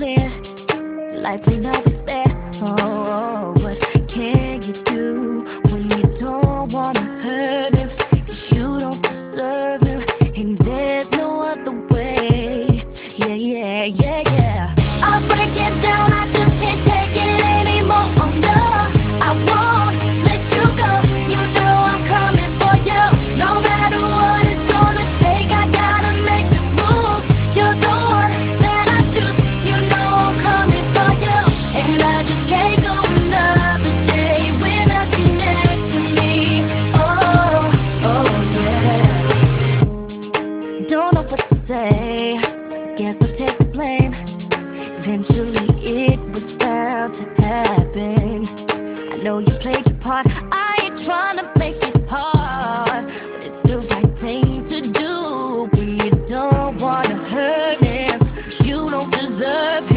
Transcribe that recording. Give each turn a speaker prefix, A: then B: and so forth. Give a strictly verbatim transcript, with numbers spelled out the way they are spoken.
A: clear. Life ain't always fair. Oh, what can you do when you don't wanna hurt him? 'Cause you don't deserve him, and there's no other way. Yeah, yeah, yeah, yeah. I'll break it down, I just can't take it anymore. Oh no, I won't let you go. You know I'm coming for you. No matter what it's gonna take, I gotta make this move. You're the one that I choose. You know I'm coming for you, and I just can't go another day without you next to me. Oh, oh yeah. Don't know what to say. Guess I'll take the blame. Eventually it was bound to happen. I know you played your part. I ain't trying to make it hard, but it's the right thing to do when you don't wanna hurt him. You don't deserve